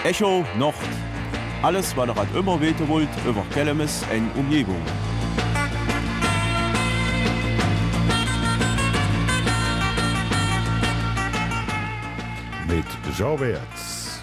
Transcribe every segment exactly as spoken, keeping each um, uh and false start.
Echo Nord. Alles, was ihr halt immer weten wollt, über Kellemes en Umgebung. Mit Jean Wertz.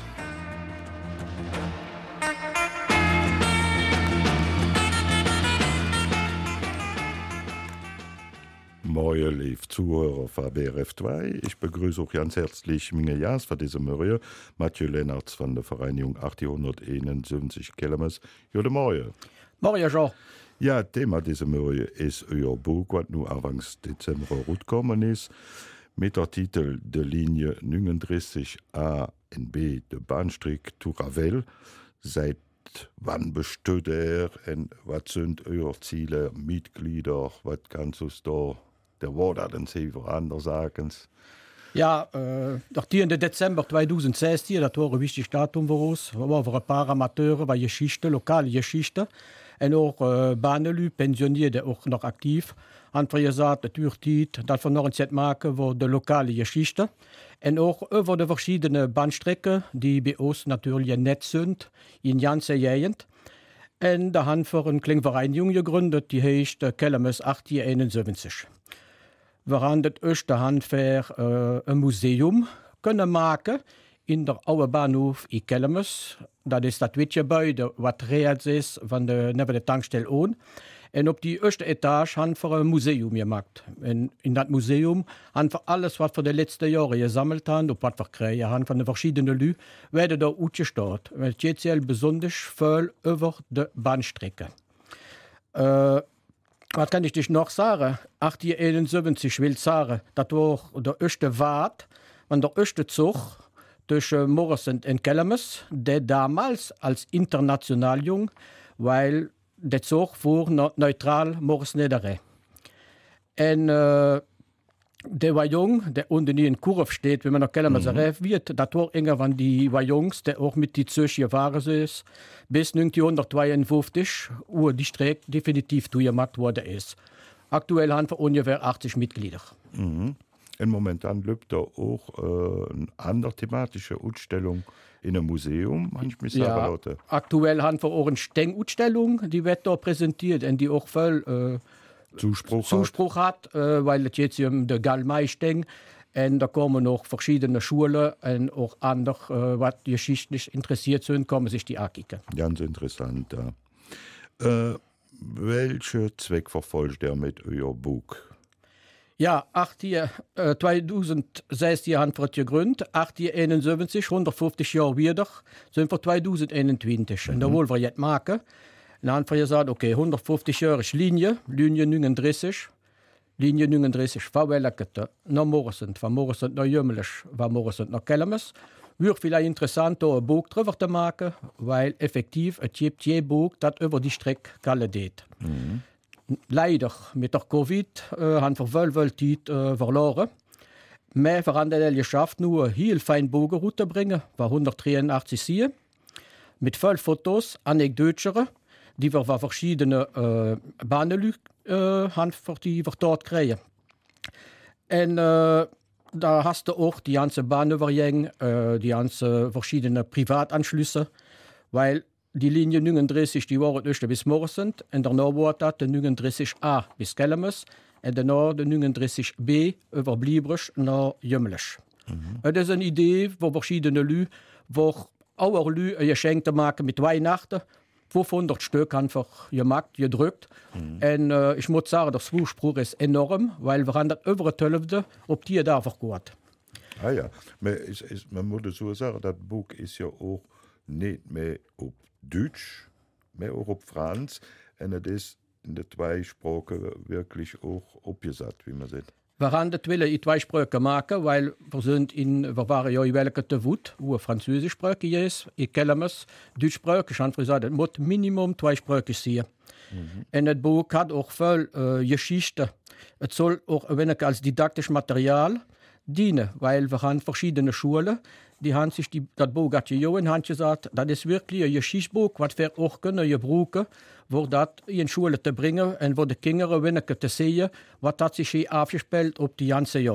Moin, liebe Zuhörer von B R F zwei. Ich begrüße auch ganz herzlich meine Jas für diese Morgen, Mathieu Lennartz von der Vereinigung achtzehnhunderteinundsiebzig Kellemes. Guten Morgen. Morgen, Jean. Ja, Thema dieser Morgen ist euer Buch, was nur Anfang Dezember rausgekommen ist, mit dem Titel «De Linie neununddreißig A und B, der Bahnstreik zu Ravel». Seit wann besteht er und was sind eure Ziele, Mitglieder, was kannst du da der Wort an Sie anders sagen? Ja, äh, der tiende Dezember tweeduizendzestien, dat was een wichtig datum voor ons. We waren een paar amateuren van geschichte, lokale geschichte. En ook uh, banenlu, pensioneerden ook nog actief. En voor je zat, het uurtijd, dat we nog eens het maken voor de lokale geschichte. En ook over de verschillende bahnstrekken, die bij ons natuurlijk net zijn, in ganze Gegend. En daar hebben we een kleine vereniging gegründet, die heet Kellemes achtzehnhunderteenenzeventig. We gaan het eerste handver uh, een museum kunnen maken in de oude bahnhof in Kellemes. Dat is dat witte gebouw wat rechts is van de, neben de tankstelle on. En op die eerste etage hebben we een museum gemaakt. En in dat museum hebben we alles wat we de laatste jaren gezameld hebben, op wat we krijgen hebben van de verschillende lui, werden daar uitgestort. Het gaat heel bijzonder veel over de bahnstrekken. Uh, Was kann ich dich noch sagen? achtzehnhunderteenenzeventig will sagen, das war der erste Wart, und der erste Zug zwischen Morrisend und Kellemes, der damals als Internationaljung, weil der Zug fuhr neutral Morris-Nedere. Und äh, der war jung, der unten in Kurve steht, wenn man nach Kellemes mhm. wird, das war einer von die war Jungs, der auch mit die Züge gefahren ist, bis neunzehnhundertzweiundfünfzig, wo die Strecke definitiv durchgemacht worden ist. Aktuell haben wir ungefähr achtzig Mitglieder. Mhm. Und momentan läuft da auch äh, eine andere thematische Ausstellung in einem Museum, manchmal sagen ja, Leute. Aktuell haben wir auch eine Steng-Ausstellung, die wird da präsentiert und die auch voll äh, Zuspruch, Zuspruch hat, hat äh, weil es jetzt um den Galmei-Steng und da kommen noch verschiedene Schulen und auch andere, äh, was geschichtlich interessiert sind, kommen sich die angucken. Ganz interessant, ja. Äh, welchen Zweck verfolgt ihr mit eurem Buch? Ja, äh, tweeduizendzestien haben wir es gegründet, achtzehnhunderteenenzeventig, hundertfünfzig Jahre wieder, sind wir tweeduizendeenentwintig. Mhm. Und da wollen wir jetzt machen. Dan haben wir gesagt, okay, hundertfünfzig Jahre Linie, Linie neununddreißig, Linie neununddreißig, van welke naar Morrisend, van Morrisend naar Jummeles, van Morrisend naar Kellemes. Wordt vielleicht interessant, da ein Buch drüber zu machen, weil effektiv, es gibt je Buch, das über die Strecke geht. Mhm. Leider, mit der Covid, äh, haben wir wel wel Zeit äh, verloren. Aber wir haben es geschafft, nur eine heel fein Bogen zu bringen, war hundertdreiundachtzig Seiten, mit vielen Fotos, Anekdoten, die wir von verschiedenen äh, Bahnen äh, haben, die wir dort kriegen. Und äh, da hast du auch die ganze Bahnübergänge, äh, die ganzen verschiedenen Privatanschlüsse, weil die Linie neununddreißig, die waren erst bis Morrisend, und danach war das der neununddreißig A bis Kellemes, und danach der neununddreißig B über Bliebrich nach Jummeles. Mhm. Das ist eine Idee, wo verschiedene Leute, wo auch Leute ein Geschenk zu machen mit Weihnachten, fünfhundert Stück einfach gemacht, gedrückt. Mhm. Und äh, ich muss sagen, der Zuspruch ist enorm, weil wir haben das über die Hälfte auf die da verkauft. Ah ja, man, ist, ist, man muss so sagen, das Buch ist ja auch nicht mehr auf Deutsch, mehr auch auf Franz. Und es ist in den zwei Sprachen wirklich auch abgesetzt, wie man sieht. Wir haben das in zwei Sprachen machen, weil wir, sind in, wir waren ja in welke te Wut, wo Französisch sprachig ist, in Kellemes, Deutsch sprachig. Ich habe gesagt, es muss minimum zwei Sprachen sein. Mhm. Und das Buch hat auch viel äh, Geschichte. Es soll auch ein wenig als didaktisches Material dienen, weil wir haben verschiedene Schulen, die haben sich die, das Buch gejogen und haben gesagt, das ist wirklich ein Geschichtsbuch, was wir auch können gebrauchen, wo das in Schule zu bringen und wo die Kinder wenig zu sehen, was hat sich hier aufgespielt auf die ganzen Jahre.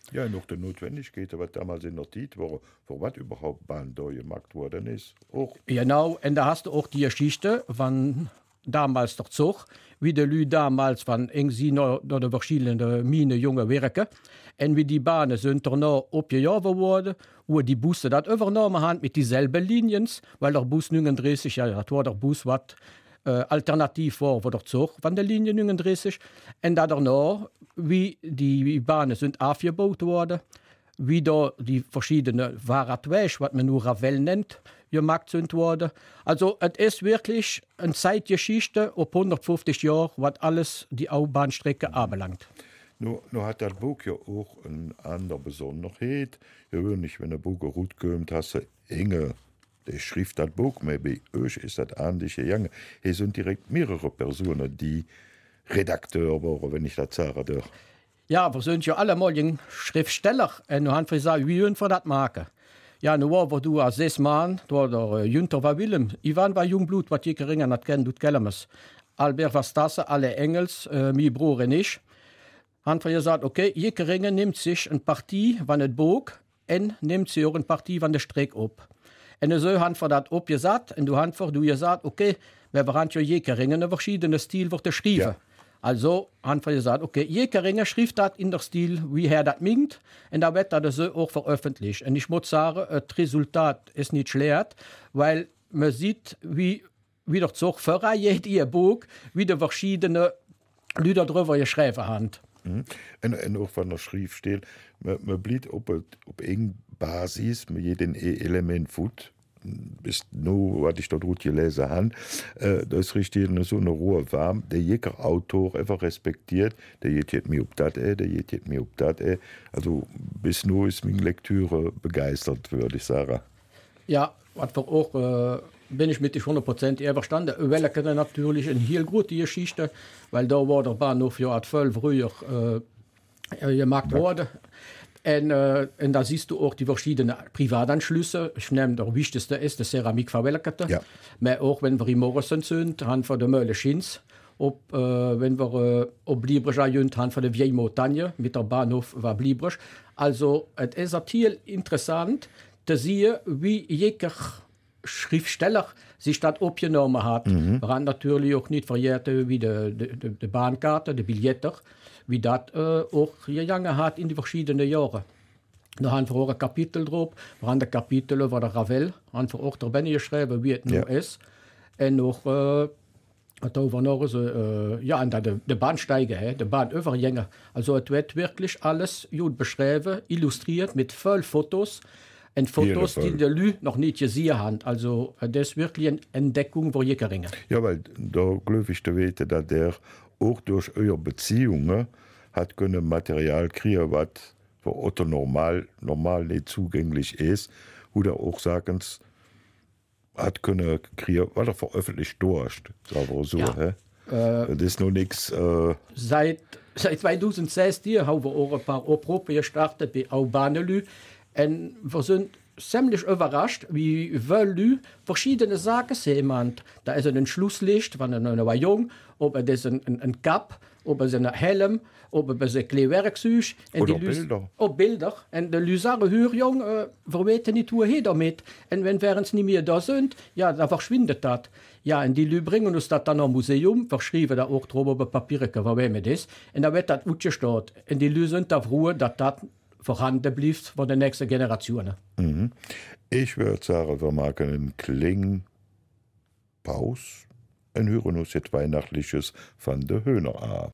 Ja, noch der Notwendigkeit, was damals in der Zeit war, wo was überhaupt Bahn da gemacht worden ist. Auch. Genau, und da hast du auch die Geschichte, wann damals der Zug, wie die Leute damals, wann eng sie noch de verschiedene Mine junge werken, und wie die Bahnen sind noch abgejagen worden, wo die Busse das übernommen haben mit dieselben Linien, weil der Bus neununddreißig, ja, das war der Bus, was äh, alternativ war, wo der Zug von der Linie neununddreißig, und da danach, wie die Bahnen sind aufgebaut worden, wie da die verschiedenen Fahrradwege, was man nur Ravel nennt, gemacht sind worden. Also es ist wirklich eine Zeitgeschichte auf hundertfünfzig Jahre, was alles die Autobahnstrecke anbelangt. Nur, nur hat das Buch ja auch eine andere Besonderheit. Ja, nicht, wenn der Buch gut kommt, hast du enge, der schrift das Buch, aber bei euch ist das ähnlich gegangen. Hier sind direkt mehrere Personen, die Redakteur waren, wenn ich das sagen darf. Ja, wir sind ja alle mal Schriftsteller und wir haben gesagt, wie wollen wir das machen? Ja, nu war du als sechs Mann, da der Jünter war Willem, Ivan war Jungblut, was je geringer hat kennen, du kellemes. Albert war Stasse, alle Engels, äh, mi Bruder und ich. Han wir gesagt, okay, je geringer nimmt sich eine Partie, wann es bog, und nimmt sich auch eine Partie, wann der Streck ab. Und so haben wir das abgesagt, und du hast du gesagt, okay, wir haben ja je geringer einen verschiedenen Stil wird geschrieben. Ja. Also haben wir gesagt, okay, je geringer schrift das in der Stil, wie er das mingt, und da wird das so auch veröffentlicht. Und ich muss sagen, das Resultat ist nicht schlecht, weil man sieht, wie, wie der Zug verreiht ihr Buch, wie die verschiedenen Leute darüber geschrieben haben. Mhm. Und, und auch von der Schrift steht, man, man bleibt auf irgendeiner Basis, mit jedem Element Food. Bis nur, was ich dort gut gelesen habe, äh, das ist richtig so eine Ruhe warm, der jeder Autor einfach respektiert, der geht mir ob das, der geht mir ob das. Also bis nur ist meine Lektüre begeistert, würde ich sagen. Ja, was wir auch, äh, bin ich mit dich hundert Prozent einverstanden. Wir kennen natürlich eine heel gute Geschichte, weil da war der Bahnhof ja voll früher äh, gemacht worden. Und, äh, und da siehst du auch die verschiedenen Privatanschlüsse. Ich nehme, der wichtigste ist die Keramikverwelkerte. Ja. Aber auch wenn wir in Morrison sind, haben wir die Mölle Schins. Ob, äh, wenn wir äh, ob Liebrich sind, haben wir die Vieille Montagne. Mit der Bahnhof war Liebrich. Also, es ist viel interessant, zu sehen, wie jeder Schriftsteller sich das abgenommen hat. Mhm. Wir haben natürlich auch nicht verjährt wie die, die, die Bahnkarte, die Billetter, wie das äh, auch gegangen hat in die verschiedenen Jahren. Da haben wir auch ein Kapitel drauf. Wir haben ein Kapitel über den Ravel, haben wir auch dabei geschrieben, wie es ja. nun ist. Und noch, äh, da war noch so, äh, ja, und die, die Bahnsteige, die Bahnübergänge. Also es wird wirklich alles gut beschrieben, illustriert mit voll Fotos. Und Fotos, die die Leute noch nicht gesehen haben. Also das ist wirklich eine Entdeckung, wo je geringer. Ja, weil da glaube ich, dass der auch durch eure Beziehungen hat können Material kriegen, was für Otto normal, normal nicht zugänglich ist. Oder auch sagen, hat können kriegen, was er veröffentlicht durch. Sagen wir so. Ja. Äh, das ist noch nichts. Äh seit, seit zweitausendsechzehn haben wir auch ein paar Proben gestartet bei Aubanelü. Und wir sind ziemlich überrascht, wie viele verschiedene Sachen sehen. Da ist ein Schlusslicht, wenn er war jung, ob er das ein, ein, ein Cap, ob er ein Helm, ob er ein kleines Werkzeug. Oder die Bilder. Oh, Bilder. Und die Leute sagen, hör jung, äh, wir wissen nicht, wo er damit. Und wenn wir nicht mehr da sind, ja, dann verschwindet das. Ja, und die Leute bringen uns das dann am Museum, wir schreiben da auch drüber über Papiere, wo wir das. Und da wird das ausgestellt. Und die Leute sind da froh, dass das vorhanden bleibt von den nächsten Generationen. Mhm. Ich würde sagen, wir machen einen kleinen Pause und hören uns jetzt Weihnachtliches von der Höhner an.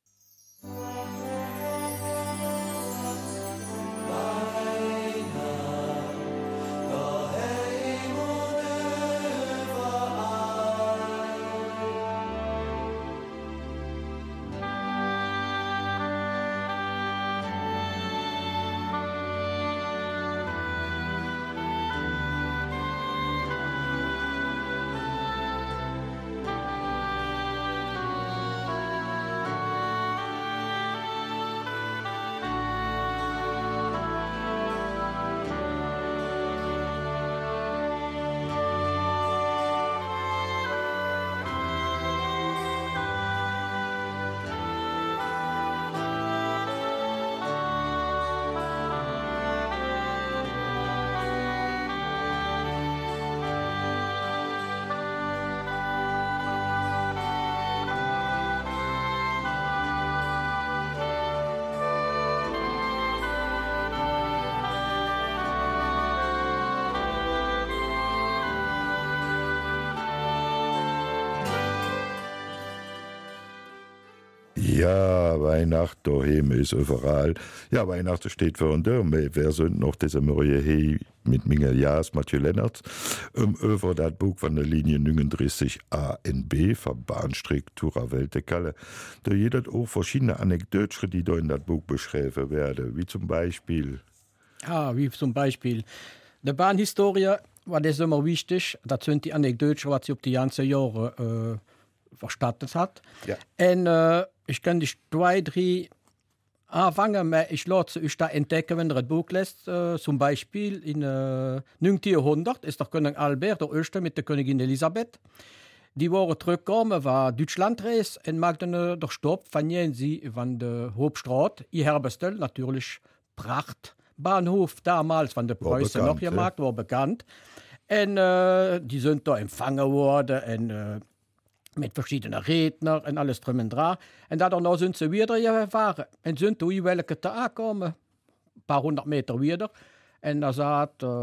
Ja, Weihnacht daheim ist überall. Ja, Weihnachten steht für und wer sind noch diese Marie hey mit Minge Jas Mathieu Lennart um über das Buch von der Linie neununddreißig A N B von Bahnstreck Tura Welt Kalle. Da jeder auch verschiedene Anekdoten, die da in das Buch beschrieben werden, wie zum Beispiel. Ja, wie zum Beispiel die Bahnhistorie war das immer wichtig. Das sind die Anekdoten, was sie auf die ganzen Jahre äh, verstattet hat. Ja. Und äh, ich kann dich zwei, drei anfangen, aber ich lasse euch da entdecken, wenn ihr ein Buch lässt. Äh, zum Beispiel in äh, neunzehnhundert ist der König Albert der Erste mit der Königin Elisabeth. Die waren zurückgekommen, war Deutschlandreis und machten äh, der Stopp, fanden sie von der Hauptstraße, in Herbestel, natürlich Prachtbahnhof damals, von der Preußen noch gemacht, war bekannt. Und äh, die sind da empfangen worden und, äh, mit verschiedenen Rednern und alles drum und dran. Und danach sind sie wieder gefahren. Und sind da welke da angekommen, ein paar hundert Meter wieder. Und da sagt äh,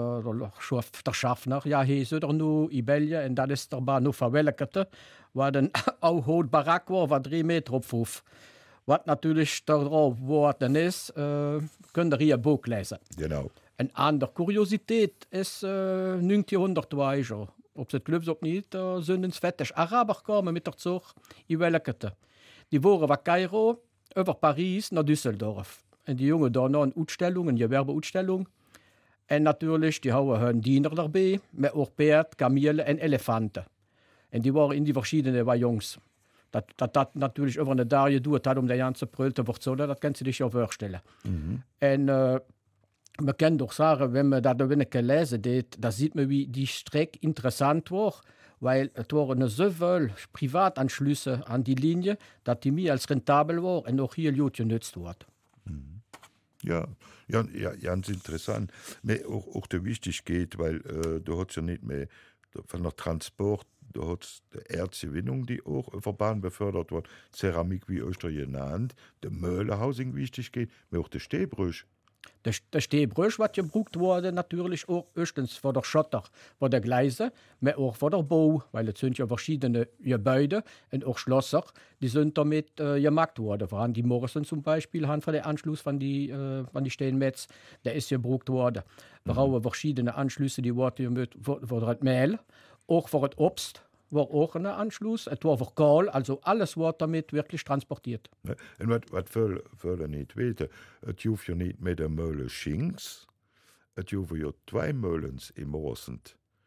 der Schaffner, ja, hier sind wir nur in Belgien, und das ist der Bahnhof von Welkete, wo dann auch hoch Barack war, war drei Meter auf Hof. Was natürlich darauf geworden ist, äh, könnt ihr hier ein Buch lesen. Genau. Eine andere Kuriosität ist äh, neunzehnhundert war ich schon. Ob sie glaubt ob nicht, da sind ins fettig Araber gekommen mit der Zug in Welkete. Die waren von Kairo über Paris nach Düsseldorf. Und die Jungen da noch eine Ausstellung, eine Gewerbeausstellung. Und natürlich, die haben Diener dabei, mit auch Pferd, Kamele und Elefanten. Und die waren in die verschiedenen Wagons. Das hat natürlich über eine Dauer gedauert, um die ganze Brülte zu so, das kannst du dich ja vorstellen. Mhm. Und äh, man kann doch sagen, wenn man da ein gelesen hat, da sieht man, wie die Strecke interessant war, weil es waren so viele Privatanschlüsse an die Linie, dass die mir als rentabel war und auch hier gut genutzt wurde. Ja, ja, ja, ganz interessant. Aber auch, auch der wichtig geht, weil äh, du hast ja nicht mehr von der Transport, du hast die Erzgewinnung, die auch über Bahn befördert wird, Keramik wie Österreich genannt, der Möhlehausing wichtig geht, aber auch der Stehbrüch. Der, der Stehbrüch, was gebraucht wurde, natürlich auch erstens für der Schotter, für der Gleise, aber auch für der Bau, weil es sind ja verschiedene Gebäude und auch Schlösser, die sind damit äh, gemacht worden. Vor allem die Morrison zum Beispiel haben für den Anschluss von die, äh, von die Steinmetz, der ist gebraucht worden. Wir haben verschiedene Anschlüsse, die wurden für, für das Mehl, auch für das Obst. War auch ein Anschluss, es war für Kohl, also alles wurde damit wirklich transportiert. Ja, und was, was viele, viele nicht wissen, es gibt ja nicht mit der Mühle Schinks, es gibt ja zwei Mühlens im Osten.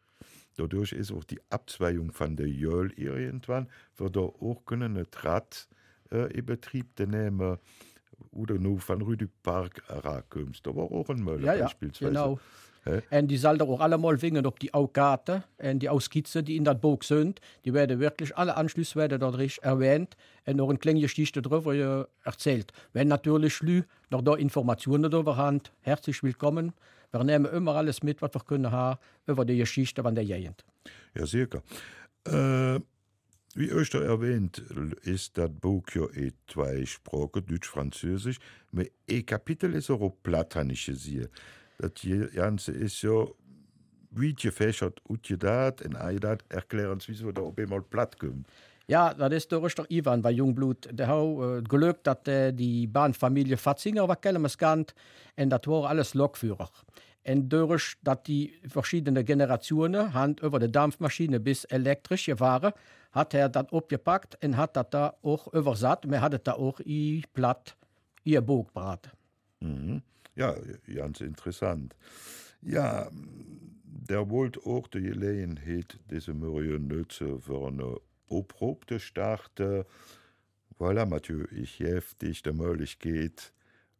Dadurch ist auch die Abzweigung von der Jöl irgendwann, wird da auch können ein Rad äh, in Betrieb nehmen, oder nur von Rüdipark herkommst. Da war auch ein Müller ja, ja, beispielsweise. Genau. Und die sollen auch allemal wingen auf die Aukarte und die Auskizzen, die in das Buch sind. Die werden wirklich, alle Anschlüsse werden dort erwähnt und noch eine kleine Geschichte darüber erzählt. Wenn natürlich Schlü noch da Informationen darüber haben, herzlich willkommen. Wir nehmen immer alles mit, was wir können haben über die Geschichte von der Gegend. Ja, sicher. Äh, wie euch da erwähnt, ist das Buch ja in zwei Sprachen, Deutsch-Französisch, aber ein Kapitel ist auch plattanische. Das Ganze ist ja wie gefächert, utgedat und das erklären Sie, wieso da auf einmal platt kommt. Ja, das ist durch der Ivan bei Jungblut. Der hat äh, Glück, dass äh, die Bahnfamilie Fatzinger war kellemes Kant und das waren alles Lokführer. Und durch, dass die verschiedenen Generationen Hand über die Dampfmaschine bis elektrisch waren, hat er das abgepackt und hat das da auch übersat. Wir hatten da auch i platt ihr Buch gebracht. Mhm. Ja, ganz interessant. Ja, der wollte auch die Gelegenheit, diese Mühe nutzen für eine erprobte Start. Voilà, Mathieu, ich helfe dich, der Möglichkeit.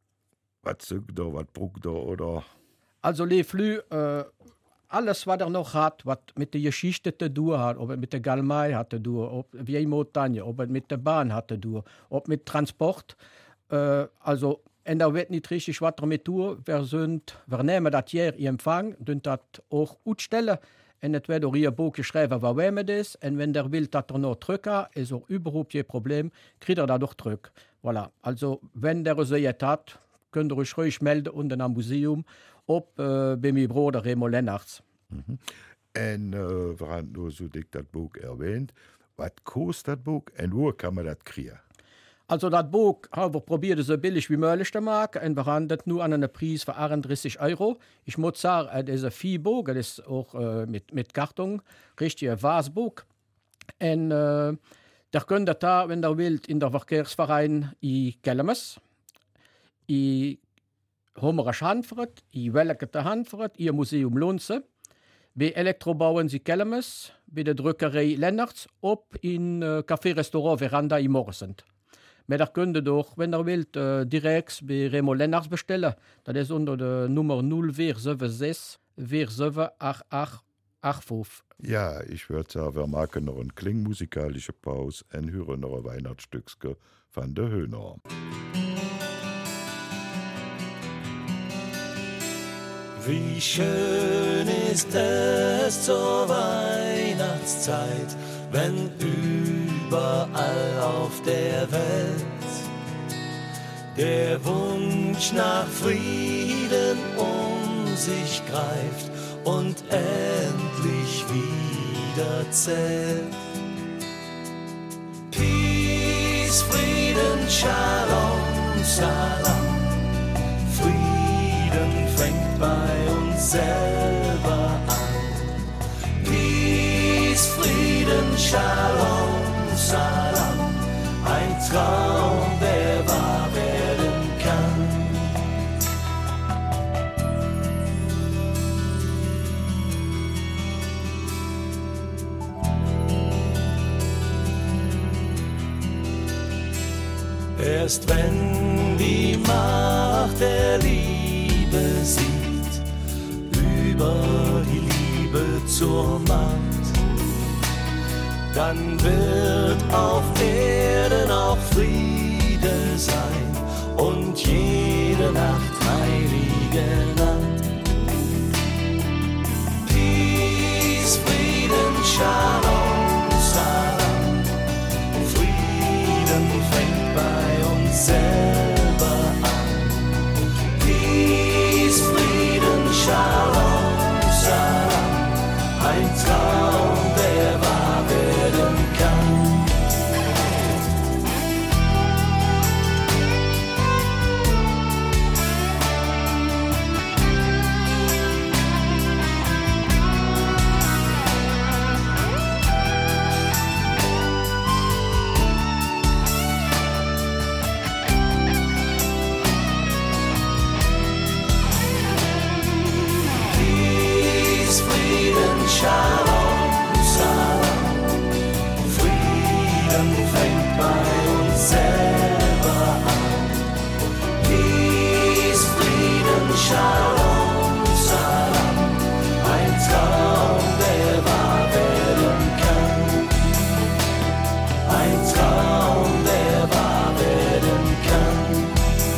Was sagt er, was braucht er, oder? Also, Le Flü, äh, alles, was er noch hat, was mit der Geschichte zu tun hat, ob er mit der Galmai hat zu tun, ob wie Montagne, ob er mit der Bahn hat zu tun, ob mit Transport, äh, also, und da wird nicht richtig was damit tun. Wir, sind, wir nehmen das hier in Empfang, und das auch ausstellen. Und es wird auch hier ein Buch geschrieben, was wir das. Und wenn der will, dass er noch drücken, ist auch überhaupt kein Problem, kriegt er da doch zurück. Voilà. Also, wenn der so hat, könnt ihr euch ruhig melden unten am Museum, ob äh, bei meinem Bruder Remo Lennartz. Mhm. Und äh, wir haben nur so dick das Buch erwähnt. Was kostet das Buch und wo kann man das kriegen? Also dat Bog hawer probiert so billig wie möglich zu machen en behandelt nur an einen Preis für einunddreißig Euro. Ich muss sagen, äh, das ist ein Viehbog, das ist auch äh, mit, mit Karton, richtig ein Wasbog. Und äh, da könnt ihr da, wenn ihr wollt, in der Verkehrsverein i Kellemes, i Hommerisch Hanfret, i Wellekete Hanfret, i Museum Lunze, bei Elektrobauen sie Kellemes, bei der Drückerei Lennarts, ob in äh, Café-Restaurant Veranda i Morrisend. Aber da könnt ihr doch, wenn ihr wollt, äh, direkt bei Remo Lennarts bestellen. Das ist unter der Nummer null vier sieben sechs vier sieben acht acht acht fünf. Ja, ich würde sagen, wir machen noch eine klingmusikalische Pause und hören noch ein Weihnachtsstückchen von der Höhner. Wie schön ist es zur Weihnachtszeit, wenn überall auf der Welt der Wunsch nach Frieden um sich greift und endlich wieder zählt. Peace, Frieden, Shalom, Salam. Frieden fängt bei uns selber an. Peace, Frieden, Shalom, Salam. Ein Traum, der wahr werden kann. Erst wenn die Macht der Liebe siegt, über die Liebe zur Macht, dann wird auf Erden auch Friede sein und jede Nacht heilige Nacht. Peace, Frieden, Shalom, Salam. Frieden fängt bei uns selber an. Peace, Frieden, Shalom, Salam. Ein Traum, der wahr werden kann. Peace, Frieden, Shalom, Salam. Frieden fängt bei uns selber an. Peace, Frieden, Shalom, Salam. Ein Traum, der wahr werden kann. Ein Traum, der wahr werden kann.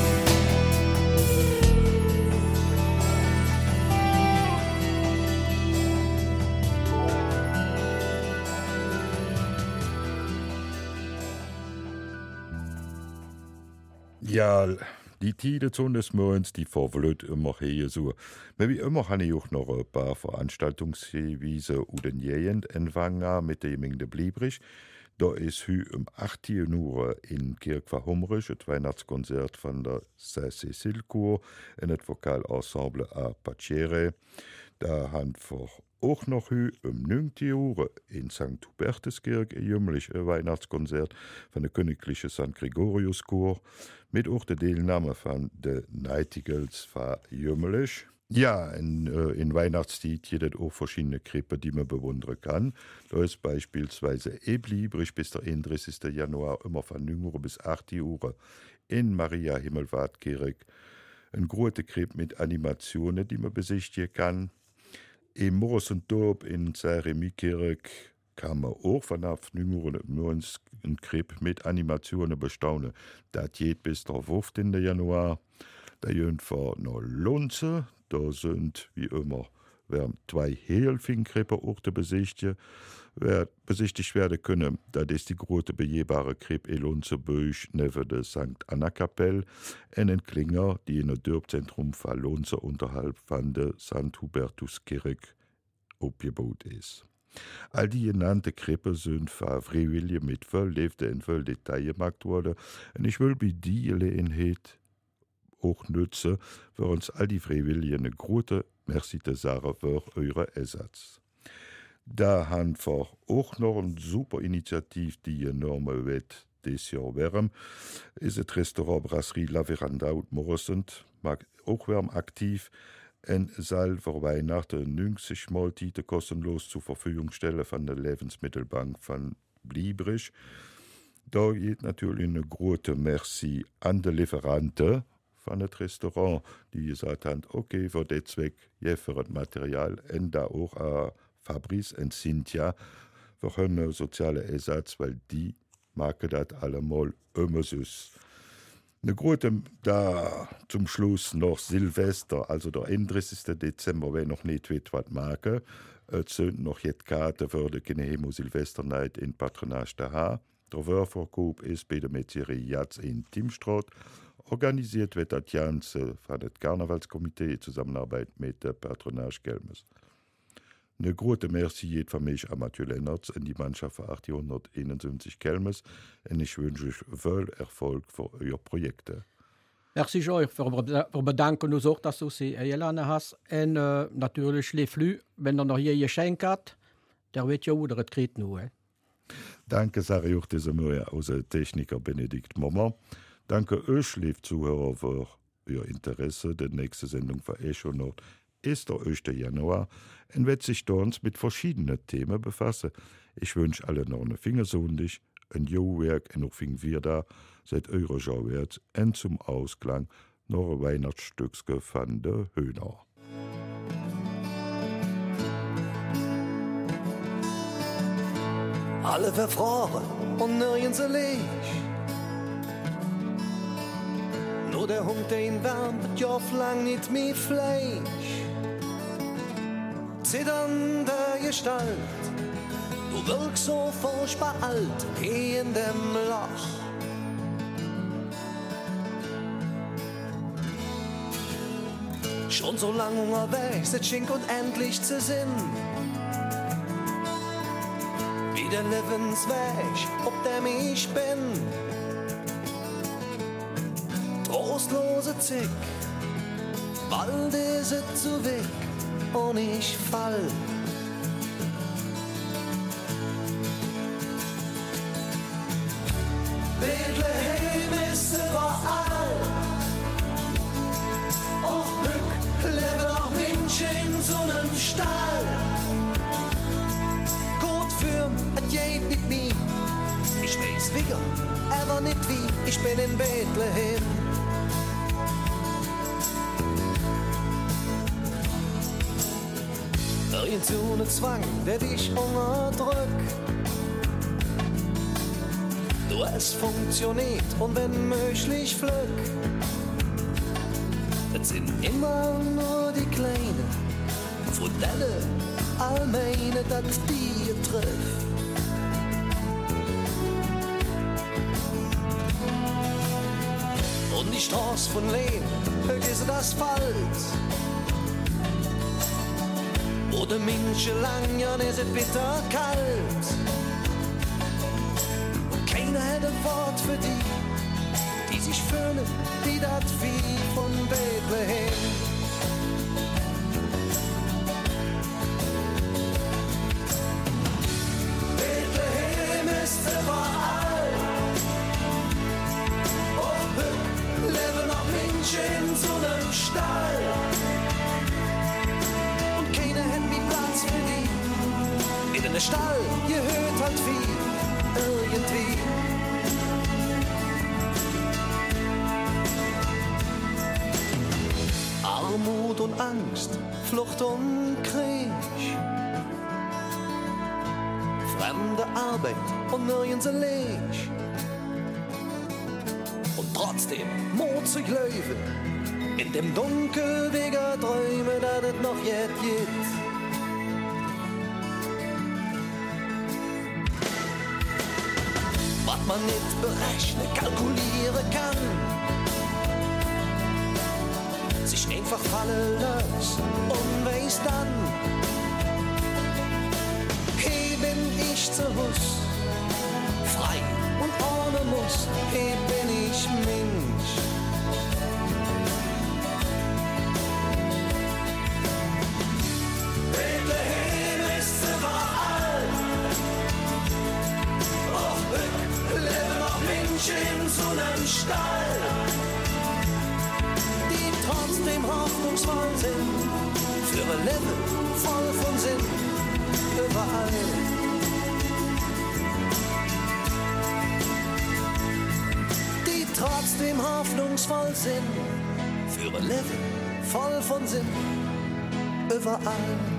Ja, die Tide zu des Morgens, die verwlöt immer hier so. Aber wie immer habe ich auch noch ein paar Veranstaltungshinweise und den Jehend empfangen, mit dem ich bliebrig. Da ist heute um achtzehn Uhr in Kirk von Hummerich das Weihnachtskonzert von der Saint-Cécile-Chor und das Vokalensemble à Pacere. Da haben wir auch noch heute um neunzehn Uhr in Sankt Hubertuskirk ein jämmerliches Weihnachtskonzert von der Königlichen Sankt Gregorius-Chor mit auch der Teilnahme von den Nightingales von jämmerlich. Ja, in, äh, in Weihnachtszeit gibt es auch verschiedene Krippen, die man bewundern kann. Da ist beispielsweise ebliebrig bis der einunddreißigsten Januar immer von neun Uhr bis achtzehn Uhr in Maria Himmelfahrtkirche ein großer Kripp mit Animationen, die man besichtigen kann. Im Morgens und Dorp in Saint-Rémy-Kirche kann man auch von neun Uhr morgens ein Kripp mit Animationen bestaunen. Das geht bis der fünfzehnten Januar. Da gehen wir nach Lunze. Da sind, wie immer, werden zwei Helfing-Krippe auch zu besichtigen, wer besichtigt werden können. Das ist die große begehbare Krippe in Lunzebüch neben der Sankt Anna-Kapelle und ein Klinger, die in der Dörpzentrum von Lunze unterhalb von der Sankt Hubertuskirche aufgebaut ist. All die genannte Krippe sind freiwillig mit voll lebte in voll Detail gemacht wurde. Und ich will bei die Gelegenheit auch nutzen, für uns all die Freiwilligen eine große Merci zu sagen für euren Einsatz. Da haben wir auch noch eine super Initiative, die enorme wird dieses Jahr wärm, ist das Restaurant Brasserie La Veranda und Morrisend, mag auch wärm aktiv. En soll vor Weihnachten neunzig Mahlzeiten kostenlos zur Verfügung stellen von der Lebensmittelbank von Bliebrich. Da geht natürlich eine große Merci an die Lieferanten von dem Restaurant, die gesagt haben, okay, für den Zweck, ja, für das Material, und da auch an Fabrice und Cynthia für einen sozialen Ersatz, weil die machen das allemal immer so. Eine große, da zum Schluss noch Silvester, also der einunddreißigsten Dezember, wenn noch nicht weiß, was machen. Es sind noch jetzt Karten für die Kinehemo Silvesternacht in Patronage daheim. Der Wörverkauf ist bei der Metzerie Jatz in Timstraat. Organisiert wird das Ganze von dem Karnevalskomitee in Zusammenarbeit mit der Patronage Gelmes. Eine große Merci geht von mich an Mathieu Lennertz und die Mannschaft von achthunderteinundsiebzig Kelmes und ich wünsche euch viel Erfolg für eure Projekte. Merci euch für bedanken uns auch, dass du sie eingeladen hast. Und äh, natürlich les flux, wenn er noch hier geschenkt hat, der wird ja wieder das kriegt nur. Eh? Danke, sage ich auch diese Mühe aus der Techniker Benedikt Moment. Danke euch, liebe Zuhörer, für euer Interesse. Die nächste Sendung von Echo Nord ist der erste Januar und wird sich dort mit verschiedenen Themen befassen. Ich wünsche allen noch eine Fingersondig, ein Jauwerk und noch fing wir da, seid eure Schauwert und zum Ausklang noch ein Weihnachtsstückchen von der Höhner. Alle verfroren und nirgends erlegt. Nur der Hund, den wärmt, ja lang nicht mehr Fleisch. Zitternde Gestalt, du wirkst so furchtbar alt in dem Loch. Schon so lang unterwegs, es schien unendlich zu sinn. Wie der Lebensweg, ob dem ich bin. Trostlose Zick, bald ist es zu weg und ich fall. Bethlehem ist überall, auch Glück lebe auch Mensch in so einem Stall. Gut für, es geht nicht nie, ich weiß wieder, aber nicht wie, ich bin in Bethlehem. Irgend so ne Zwang, der dich unterdrückt. Du, es funktioniert und wenn möglich Glück. Es sind immer nur die Kleinen, Frudelle, allmeine, das die trifft. Und die Straße von Leben, vergiss das Asphalt. Oder Minche lang, ja, ist es bitter kalt. Keiner hat ein Wort für die, die sich fühlen, wie das Vieh von Bethlehem. Bethlehem ist überall. Und Glück leben noch Menschen in so einem Stall. In den Stall, ihr hört halt viel, irgendwie. Armut und Angst, Flucht und Krieg. Fremde Arbeit und nirgends ein Leg. Und trotzdem Mut sich löwen, in dem Dunkel wegen Träume, dass es noch jetzt gibt. Was man nicht berechnen, kalkulieren kann, sich einfach fallen lässt und weiß dann, nicht zu Hus. Frei und ohne Muss, hier bin ich Mensch. Bethlehem ist überall. Auf Glück leben auch Menschen in so einem Stall, die trotzdem hoffnungsvoll sind, für ein Leben voll von Sinn, überall. Die trotzdem hoffnungsvoll sind, für ein Leben voll von Sinn, überall.